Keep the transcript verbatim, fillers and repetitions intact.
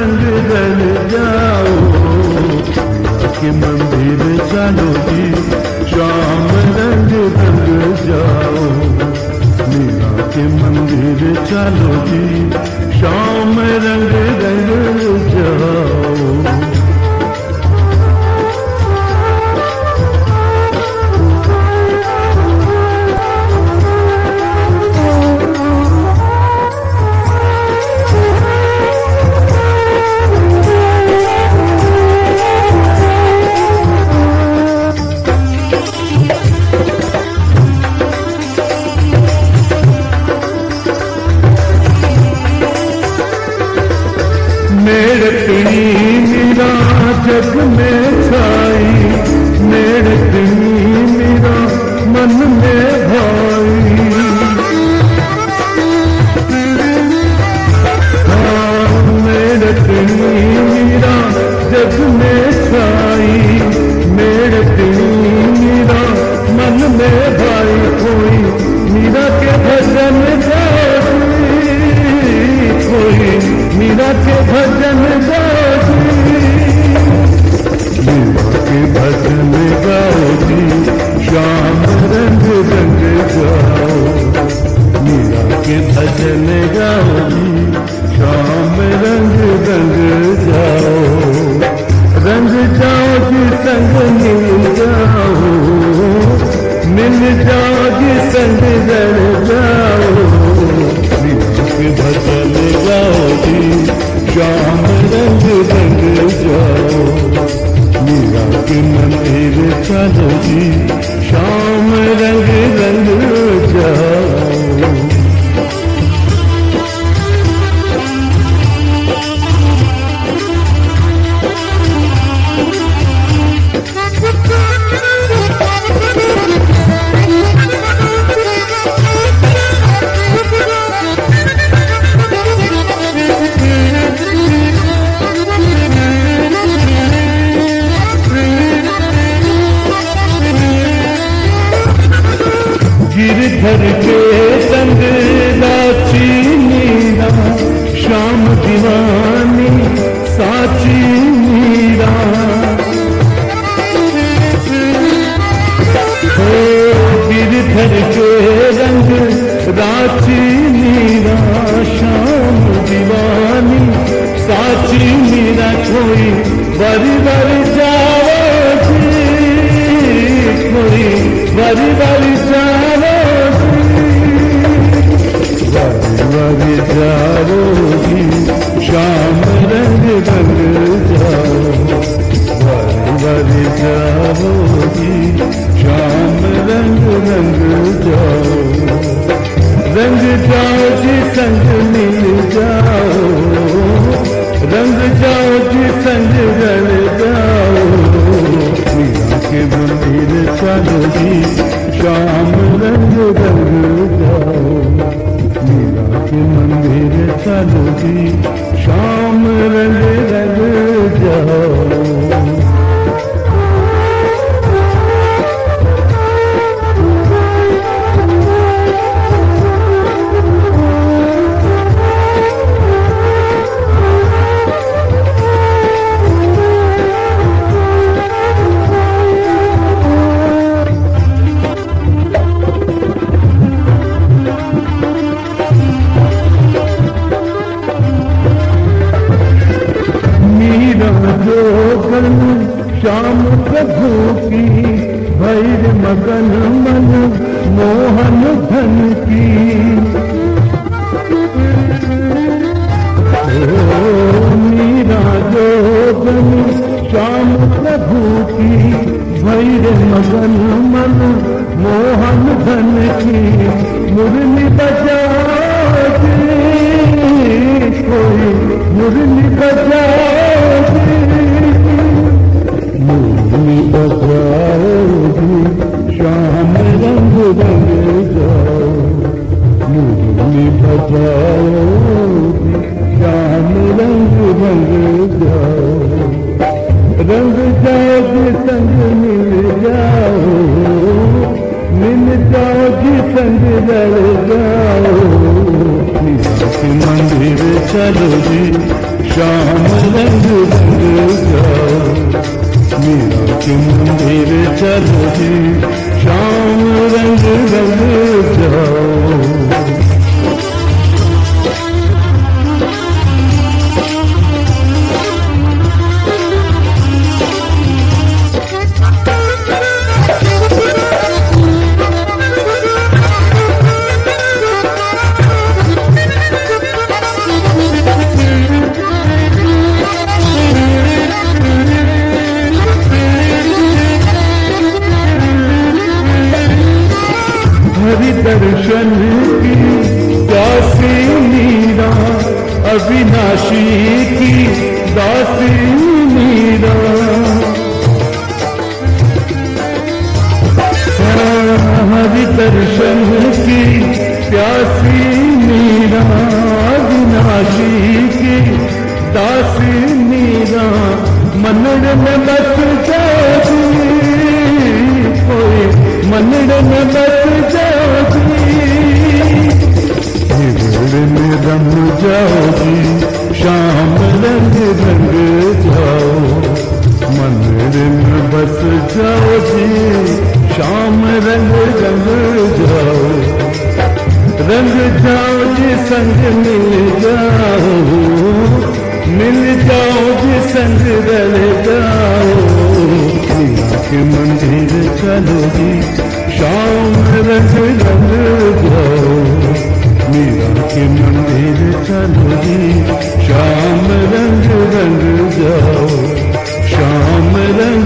रंग रंग जाओ, के मंदिर चलो जी, शाम रंग रंग जाओ। मीरा के मंदिर चलो जी, शाम रंग रंग जाओ। मेरे पिनी मीरा जग में छाई, मेरे पिनी मीरा मन में भाई। हाँ मेरे पिनी मीरा जग में छाई, मेरे पिनी मीरा मन में भाई। कोई मीरा के भजन गाई, कोई मीरा के भजन गाओ, मीरा के भजन गाओ जी, श्याम रंग रंग जाओ। मीरा के भजन गाओ जी, श्याम रंग रंग जाओ। रंग जाओ जी संग मिल जाओ, मिल जाओ जी संग रंग जाओ। मीरा के भजन गाओ जी, श्याम रंग रंग जाओ। मीरा के मंदिर चलो जी, श्याम रंग रंग जाओ। गिरधर के संग नाची मीरा, श्याम दीवानी साची मीरा। हो गिरधर के रंग राची मीरा, श्याम दीवानी साची मीरा। कोई बरी बरी जाओ जी, कोई बरी बरी जाओ, बरी जाओ जी, श्याम रंग रंग जाओ। बरी बरी जाओ जी, श्याम रंग रंग जाओ। रंग जाओ जी संग मिल जाओ, रंग जाओ जी संग रल जाओ। मीरा के मंदिर चलो जी, श्याम रंग रंग जाओ। मीरा के मंदिर चलो जी, श्याम रंग रंग जाओ। श्याम प्रभु की भैर मगन मन मोहन धन की। ओ मीरा जोगन श्याम प्रभु की भैर मगन मन मोहन धन की। मुरली बजाओ कोई मुरली बजाओ, मुरली बजाओ श्याम रंग रंग जाओ। मुरली बजाओ श्याम रंग रंग जाओ। रंग जाओ जी संग मिल जाओ, मिल जाओ जी संग रल जाओ। मीरा के मंदिर चलो जी, शाम रंग रंग जाओ, मीरा के मंदिर चलो जी, शाम रंग रंग जाओ। हरि दर्शन की दासी मीरा, अविनाशी की दासी मीरा, हरि दर्शन की प्यासी मीरा, अविनाशी की दासी मीरा, मनड़ में बस जाती कोई, मनड़ में बस जाओगी, हिरड़ में रम जाओगी, शाम रंग रंग जाओ, मनड़ में बस जाओगी, शाम रंग रंग जाओ, रंग जाओ जी संग मिल जाओ, मिल जाओ जी संग रल जाओ, मीरा के मंदिर चलो जी, शाम रंग रंग जाओ, मीरा के मंदिर चलो जी, शाम रंग रंग जाओ, शाम रंग